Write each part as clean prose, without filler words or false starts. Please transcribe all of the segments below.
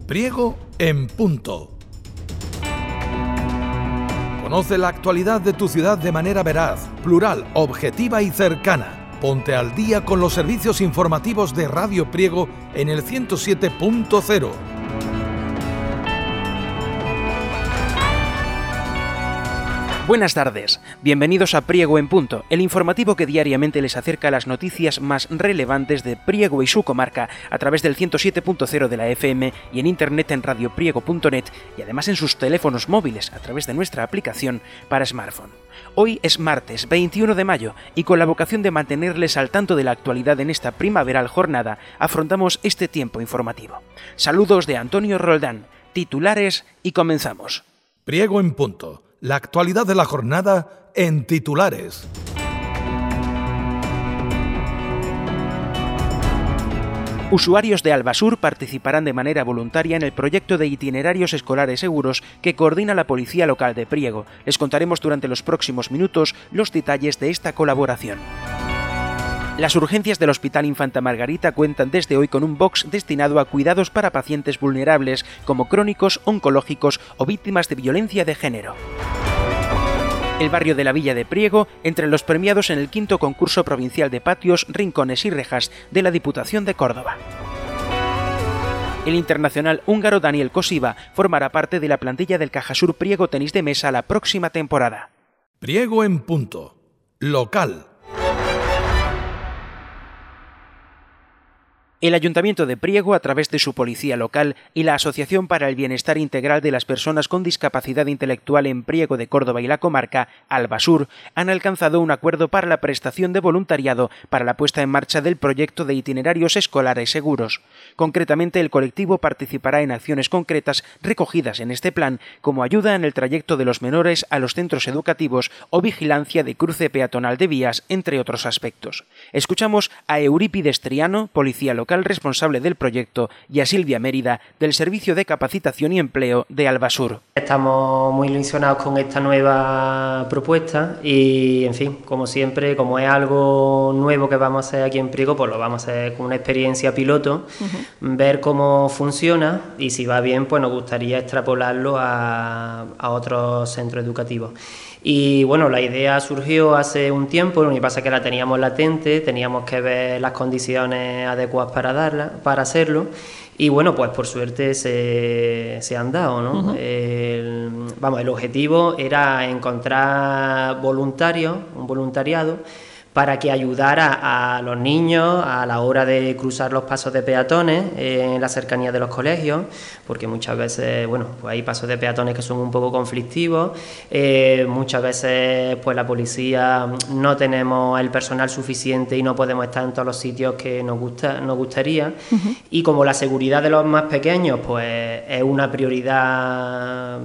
Priego en Punto. Conoce la actualidad de tu ciudad de manera veraz, plural, objetiva y cercana. Ponte al día con los servicios informativos de Radio Priego en el 107.0. Buenas tardes, bienvenidos a Priego en Punto, el informativo que diariamente les acerca las noticias más relevantes de Priego y su comarca a través del 107.0 de la FM y en internet en radiopriego.net y además en sus teléfonos móviles a través de nuestra aplicación para smartphone. Hoy es martes 21 de mayo y con la vocación de mantenerles al tanto de la actualidad en esta primaveral jornada, afrontamos este tiempo informativo. Saludos de Antonio Roldán, titulares y comenzamos. Priego en Punto. La actualidad de la jornada en titulares. Usuarios de Albasur participarán de manera voluntaria en el proyecto de itinerarios escolares seguros que coordina la Policía Local de Priego. Les contaremos durante los próximos minutos los detalles de esta colaboración. Las urgencias del Hospital Infanta Margarita cuentan desde hoy con un box destinado a cuidados para pacientes vulnerables como crónicos, oncológicos o víctimas de violencia de género. El barrio de la Villa de Priego, entre los premiados en el 5º concurso provincial de patios, rincones y rejas de la Diputación de Córdoba. El internacional húngaro Daniel Kosiva formará parte de la plantilla del Cajasur Priego Tenis de Mesa la próxima temporada. Priego en Punto. Local. El Ayuntamiento de Priego, a través de su Policía Local y la Asociación para el Bienestar Integral de las Personas con Discapacidad Intelectual en Priego de Córdoba y la comarca, Albasur, han alcanzado un acuerdo para la prestación de voluntariado para la puesta en marcha del proyecto de itinerarios escolares seguros. Concretamente, el colectivo participará en acciones concretas recogidas en este plan, como ayuda en el trayecto de los menores a los centros educativos o vigilancia de cruce peatonal de vías, entre otros aspectos. Escuchamos a Eurípides Triano, Policía Local responsable del proyecto, y a Silvia Mérida, del Servicio de Capacitación y Empleo de Albasur. Estamos muy ilusionados con esta nueva propuesta y, en fin, como siempre, como es algo nuevo que vamos a hacer aquí en Priego, pues lo vamos a hacer con una experiencia piloto, ver cómo funciona y si va bien, pues nos gustaría extrapolarlo a otros centros educativos. Y bueno, la idea surgió hace un tiempo, lo que pasa es que la teníamos latente, teníamos que ver las condiciones adecuadas para hacerlo, y bueno, pues por suerte se han dado, ¿no? El objetivo era encontrar voluntarios, un voluntariado, para que ayudara a los niños a la hora de cruzar los pasos de peatones en la cercanía de los colegios, porque muchas veces, bueno, pues hay pasos de peatones que son un poco conflictivos, muchas veces pues la policía no tenemos el personal suficiente y no podemos estar en todos los sitios que nos gustaría, y como la seguridad de los más pequeños pues es una prioridad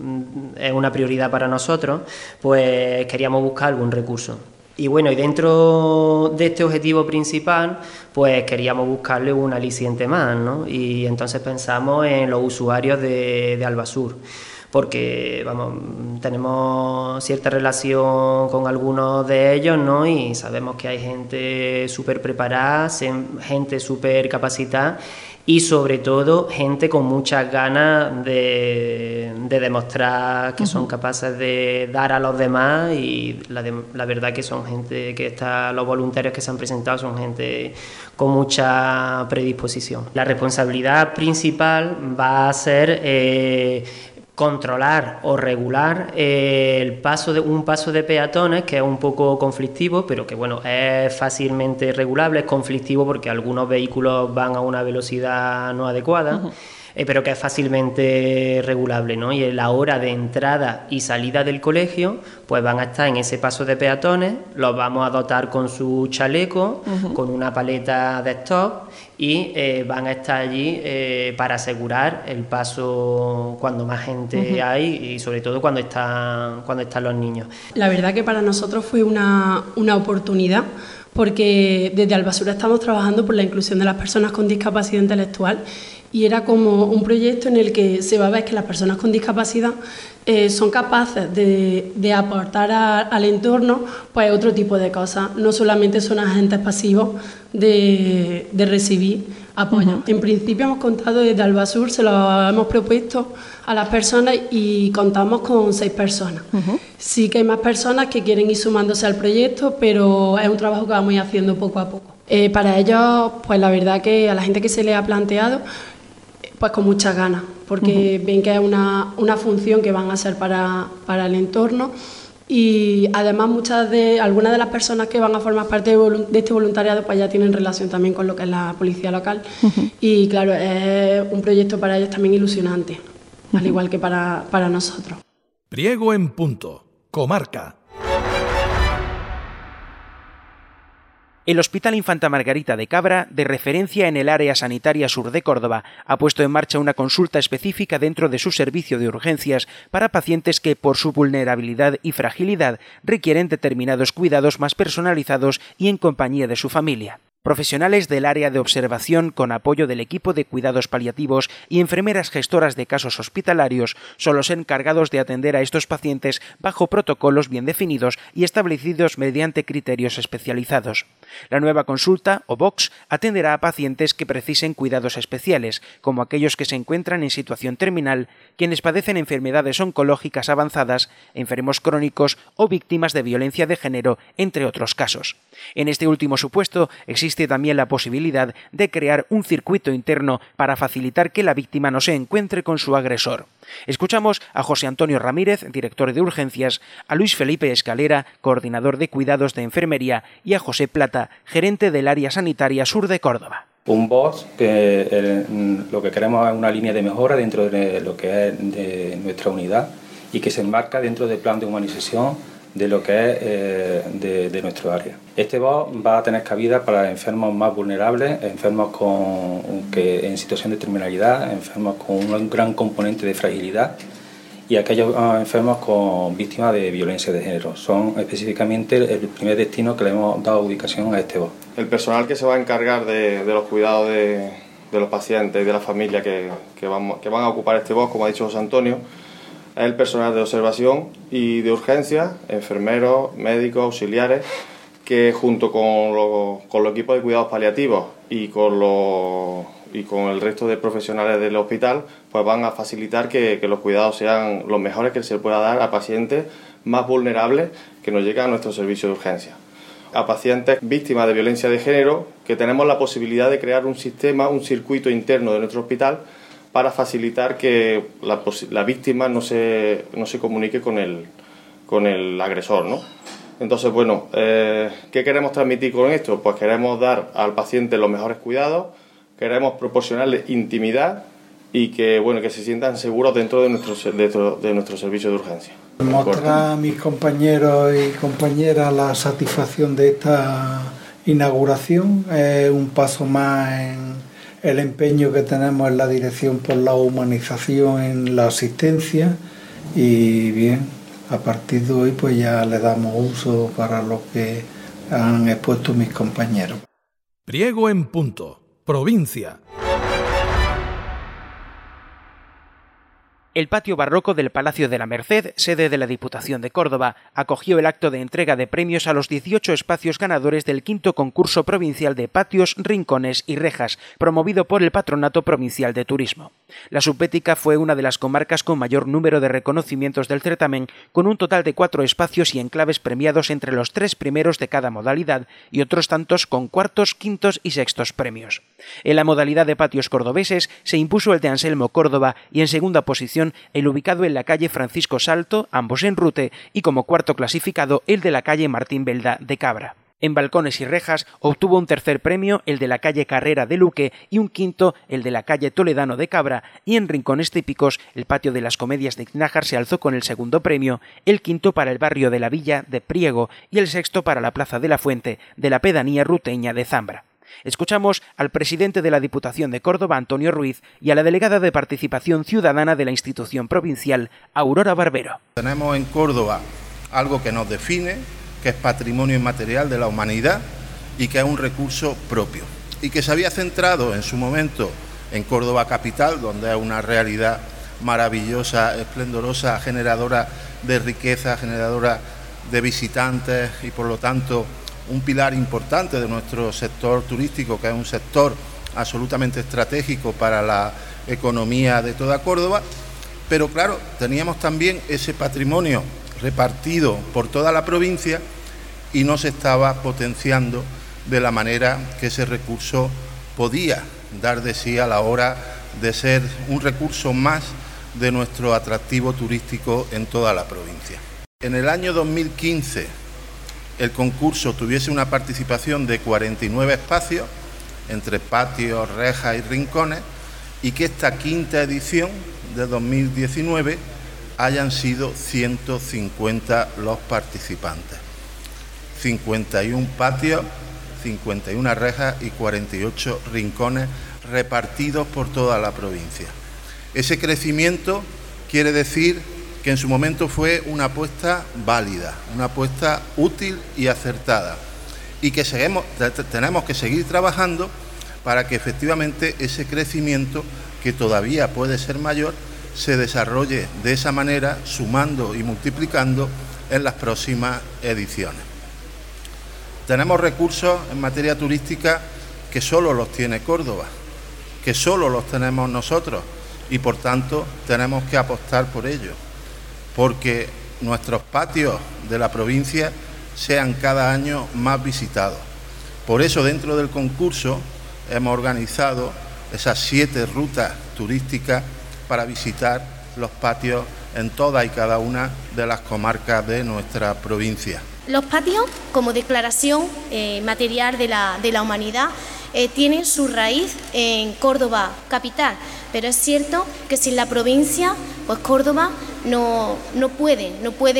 para nosotros, pues queríamos buscar algún recurso. Y bueno, y dentro de este objetivo principal, pues queríamos buscarle un aliciente más, ¿no? Y entonces pensamos en los usuarios de Albasur, porque tenemos cierta relación con algunos de ellos, ¿no? Y sabemos que hay gente súper preparada, gente súper capacitada y sobre todo gente con muchas ganas de demostrar que son capaces de dar a los demás, y la verdad que son gente los voluntarios que se han presentado son gente con mucha predisposición. La responsabilidad principal va a ser controlar o regular un paso de peatones, que es un poco conflictivo, pero que bueno, es fácilmente regulable. Es conflictivo porque algunos vehículos van a una velocidad no adecuada, pero que es fácilmente regulable, ¿no? Y en la hora de entrada y salida del colegio, pues van a estar en ese paso de peatones, los vamos a dotar con su chaleco, con una paleta de stop, y van a estar allí para asegurar el paso cuando más gente hay, y sobre todo cuando están los niños. La verdad que para nosotros fue una oportunidad, porque desde Albasur estamos trabajando por la inclusión de las personas con discapacidad intelectual, y era como un proyecto en el que se va a ver que las personas con discapacidad son capaces de aportar al entorno pues otro tipo de cosas, no solamente son agentes pasivos de recibir apoyo. En principio hemos contado desde Albasur, se lo hemos propuesto a las personas y contamos con 6 personas. Sí que hay más personas que quieren ir sumándose al proyecto, pero es un trabajo que vamos a ir haciendo poco a poco. Para ellos, pues la verdad que a la gente que se le ha planteado, pues con muchas ganas, porque ven que es una función que van a hacer para el entorno. Y además algunas de las personas que van a formar parte de este voluntariado pues ya tienen relación también con lo que es la policía local y claro, es un proyecto para ellos también ilusionante, al igual que para nosotros. Priego en Punto, comarca. El Hospital Infanta Margarita de Cabra, de referencia en el área sanitaria sur de Córdoba, ha puesto en marcha una consulta específica dentro de su servicio de urgencias para pacientes que, por su vulnerabilidad y fragilidad, requieren determinados cuidados más personalizados y en compañía de su familia. Profesionales del área de observación, con apoyo del equipo de cuidados paliativos y enfermeras gestoras de casos hospitalarios, son los encargados de atender a estos pacientes bajo protocolos bien definidos y establecidos mediante criterios especializados. La nueva consulta, o box, atenderá a pacientes que precisen cuidados especiales, como aquellos que se encuentran en situación terminal, quienes padecen enfermedades oncológicas avanzadas, enfermos crónicos o víctimas de violencia de género, entre otros casos. En este último supuesto, existe también la posibilidad de crear un circuito interno para facilitar que la víctima no se encuentre con su agresor. Escuchamos a José Antonio Ramírez, director de urgencias, a Luis Felipe Escalera, coordinador de cuidados de enfermería, y a José Plata, gerente del área sanitaria sur de Córdoba. Un box que lo que queremos es una línea de mejora dentro de lo que es de nuestra unidad y que se enmarca dentro del plan de humanización de lo que es de nuestro área. Este box va a tener cabida para enfermos más vulnerables, enfermos que en situación de terminalidad, enfermos con un gran componente de fragilidad y aquellos enfermos con víctimas de violencia de género. Son específicamente el primer destino que le hemos dado ubicación a este box. El personal que se va a encargar de los cuidados de los pacientes y de la familia que van a ocupar este box, como ha dicho José Antonio, es el personal de observación y de urgencia, enfermeros, médicos, auxiliares, que junto con los equipos de cuidados paliativos y con el resto de profesionales del hospital, pues van a facilitar que los cuidados sean los mejores que se pueda dar a pacientes más vulnerables que nos llegan a nuestro servicio de urgencia. A pacientes víctimas de violencia de género, que tenemos la posibilidad de crear un circuito interno de nuestro hospital para facilitar que la víctima no se comunique con el agresor, ¿no? Entonces, bueno, ¿qué queremos transmitir con esto? Pues queremos dar al paciente los mejores cuidados, queremos proporcionarle intimidad y que se sientan seguros dentro de nuestro servicio de urgencia. Mostrar a mis compañeros y compañeras la satisfacción de esta inauguración es un paso más en el empeño que tenemos en la dirección por la humanización en la asistencia y bien, a partir de hoy pues ya le damos uso para lo que han expuesto mis compañeros. Priego en Punto, provincia. El patio barroco del Palacio de la Merced, sede de la Diputación de Córdoba, acogió el acto de entrega de premios a los 18 espacios ganadores del 5º concurso provincial de patios, rincones y rejas, promovido por el Patronato Provincial de Turismo. La Subbética fue una de las comarcas con mayor número de reconocimientos del certamen, con un total de 4 espacios y enclaves premiados entre los 3 primeros de cada modalidad y otros tantos con 4º, 5º y 6º premios. En la modalidad de patios cordobeses se impuso el de Anselmo Córdoba y en segunda posición el ubicado en la calle Francisco Salto, ambos en Rute, y como cuarto clasificado el de la calle Martín Belda de Cabra. En balcones y rejas obtuvo un tercer premio el de la calle Carrera de Luque y un quinto el de la calle Toledano de Cabra, y en rincones típicos el patio de las Comedias de Nájar se alzó con el segundo premio, el quinto para el barrio de la Villa de Priego y el sexto para la Plaza de la Fuente de la pedanía ruteña de Zambra. Escuchamos al presidente de la Diputación de Córdoba, Antonio Ruiz, y a la delegada de Participación Ciudadana de la institución provincial, Aurora Barbero. Tenemos en Córdoba algo que nos define, que es patrimonio inmaterial de la humanidad y que es un recurso propio, y que se había centrado en su momento en Córdoba capital, donde es una realidad maravillosa, esplendorosa, generadora de riqueza, generadora de visitantes y por lo tanto un pilar importante de nuestro sector turístico, que es un sector absolutamente estratégico para la economía de toda Córdoba. Pero claro, teníamos también ese patrimonio repartido por toda la provincia y no se estaba potenciando de la manera que ese recurso podía dar de sí a la hora de ser un recurso más de nuestro atractivo turístico en toda la provincia. En el año 2015 el concurso tuviese una participación de 49 espacios entre patios, rejas y rincones, y que esta quinta edición de 2019 hayan sido 150 los participantes. 51 patios, 51 rejas y 48 rincones repartidos por toda la provincia. Ese crecimiento quiere decir que en su momento fue una apuesta válida, una apuesta útil y acertada, y que tenemos que seguir trabajando para que efectivamente ese crecimiento, que todavía puede ser mayor, se desarrolle de esa manera, sumando y multiplicando en las próximas ediciones. Tenemos recursos en materia turística que solo los tiene Córdoba, que solo los tenemos nosotros, y por tanto tenemos que apostar por ello, porque nuestros patios de la provincia sean cada año más visitados. Por eso, dentro del concurso hemos organizado esas 7 rutas turísticas para visitar los patios en todas y cada una de las comarcas de nuestra provincia. Los patios, como declaración material de la humanidad, tienen su raíz en Córdoba capital, pero es cierto que sin la provincia, pues Córdoba no puede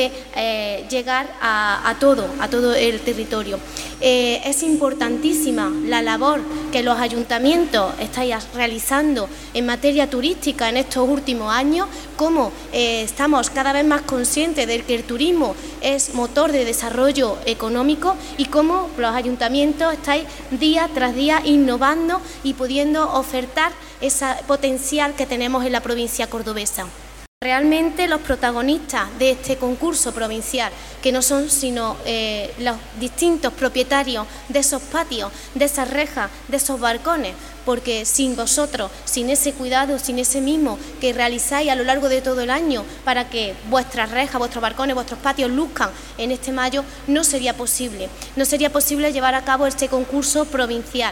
llegar a todo el territorio. Es importantísima la labor que los ayuntamientos estáis realizando en materia turística en estos últimos años, como estamos cada vez más conscientes de que el turismo es motor de desarrollo económico y cómo los ayuntamientos estáis día tras día innovando y pudiendo ofertar ese potencial que tenemos en la provincia cordobesa. Realmente los protagonistas de este concurso provincial, que no son sino los distintos propietarios de esos patios, de esas rejas, de esos balcones, porque sin vosotros, sin ese cuidado, sin ese mimo que realizáis a lo largo de todo el año para que vuestras rejas, vuestros balcones, vuestros patios luzcan en este mayo, no sería posible. No sería posible llevar a cabo este concurso provincial.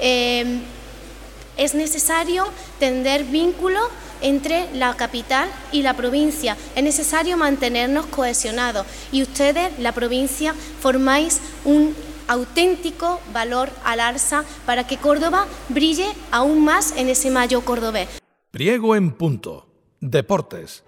Es necesario tender vínculos entre la capital y la provincia. Es necesario mantenernos cohesionados y ustedes, la provincia, formáis un auténtico valor al alza para que Córdoba brille aún más en ese mayo cordobés. Priego en punto. Deportes.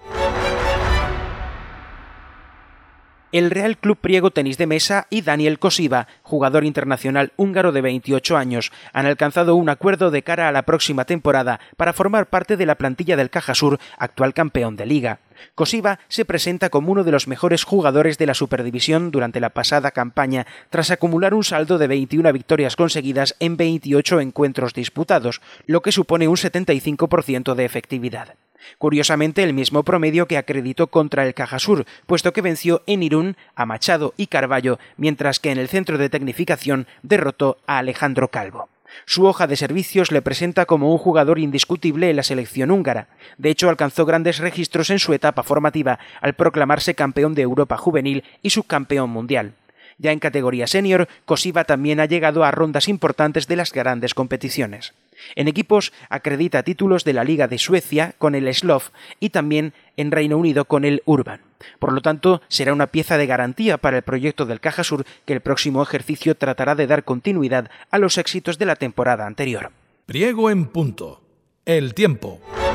El Real Club Priego Tenis de Mesa y Daniel Kosiva, jugador internacional húngaro de 28 años, han alcanzado un acuerdo de cara a la próxima temporada para formar parte de la plantilla del Cajasur, actual campeón de Liga. Kosiva se presenta como uno de los mejores jugadores de la Superdivisión durante la pasada campaña, tras acumular un saldo de 21 victorias conseguidas en 28 encuentros disputados, lo que supone un 75% de efectividad. Curiosamente, el mismo promedio que acreditó contra el Cajasur, puesto que venció en Irún a Machado y Carballo, mientras que en el centro de tecnificación derrotó a Alejandro Calvo. Su hoja de servicios le presenta como un jugador indiscutible en la selección húngara. De hecho, alcanzó grandes registros en su etapa formativa al proclamarse campeón de Europa juvenil y subcampeón mundial. Ya en categoría senior, Kosiva también ha llegado a rondas importantes de las grandes competiciones. En equipos acredita títulos de la Liga de Suecia con el Slof y también en Reino Unido con el Urban. Por lo tanto, será una pieza de garantía para el proyecto del Cajasur, que el próximo ejercicio tratará de dar continuidad a los éxitos de la temporada anterior. Priego en punto. El tiempo.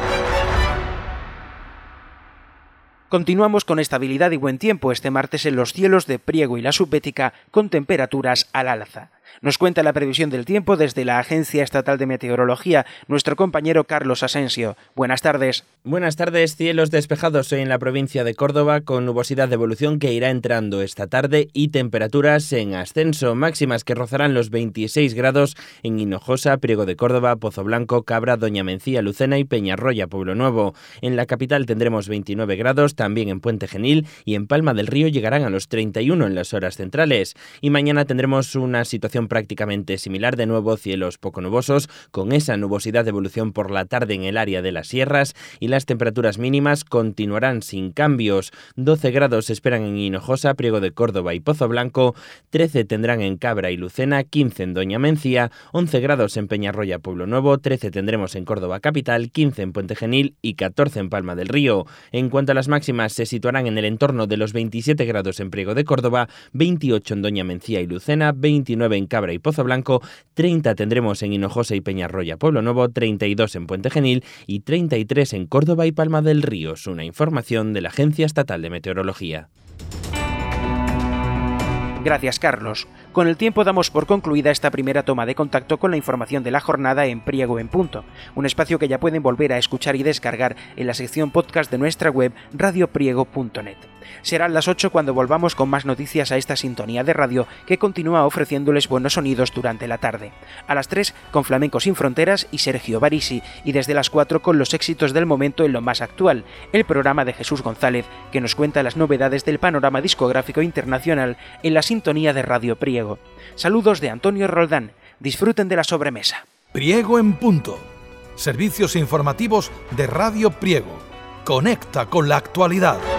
Continuamos con estabilidad y buen tiempo este martes en los cielos de Priego y la Subbética, con temperaturas al alza. Nos cuenta la previsión del tiempo desde la Agencia Estatal de Meteorología, nuestro compañero Carlos Asensio. Buenas tardes. Buenas tardes, cielos despejados hoy en la provincia de Córdoba, con nubosidad de evolución que irá entrando esta tarde y temperaturas en ascenso, máximas que rozarán los 26 grados en Hinojosa, Priego de Córdoba, Pozo Blanco, Cabra, Doña Mencía, Lucena y Peñarroya, Pueblo Nuevo. En la capital tendremos 29 grados, también en Puente Genil, y en Palma del Río llegarán a los 31 en las horas centrales. Y mañana tendremos una situación prácticamente similar, de nuevo cielos poco nubosos, con esa nubosidad de evolución por la tarde en el área de las sierras, y las temperaturas mínimas continuarán sin cambios. 12 grados se esperan en Hinojosa, Priego de Córdoba y Pozo Blanco, 13 tendrán en Cabra y Lucena, 15 en Doña Mencía, 11 grados en Peñarroya, Pueblo Nuevo, 13 tendremos en Córdoba capital, 15 en Puente Genil y 14 en Palma del Río. En cuanto a las máximas, se situarán en el entorno de los 27 grados en Priego de Córdoba, 28 en Doña Mencía y Lucena, 29 en Cabra y Pozo Blanco, 30 tendremos en Hinojosa y Peñarroya, Pueblo Nuevo, 32 en Puente Genil y 33 en Córdoba y Palma del Río. Es una información de la Agencia Estatal de Meteorología. Gracias, Carlos. Con el tiempo damos por concluida esta primera toma de contacto con la información de la jornada en Priego en Punto, un espacio que ya pueden volver a escuchar y descargar en la sección podcast de nuestra web radiopriego.net. Serán las 8 cuando volvamos con más noticias a esta sintonía de radio que continúa ofreciéndoles buenos sonidos durante la tarde. A las 3 con Flamenco Sin Fronteras y Sergio Barisi, y desde las 4 con los éxitos del momento en lo más actual, el programa de Jesús González, que nos cuenta las novedades del panorama discográfico internacional en la sintonía de Radio Priego. Saludos de Antonio Roldán. Disfruten de la sobremesa. Priego en Punto. Servicios informativos de Radio Priego. Conecta con la actualidad.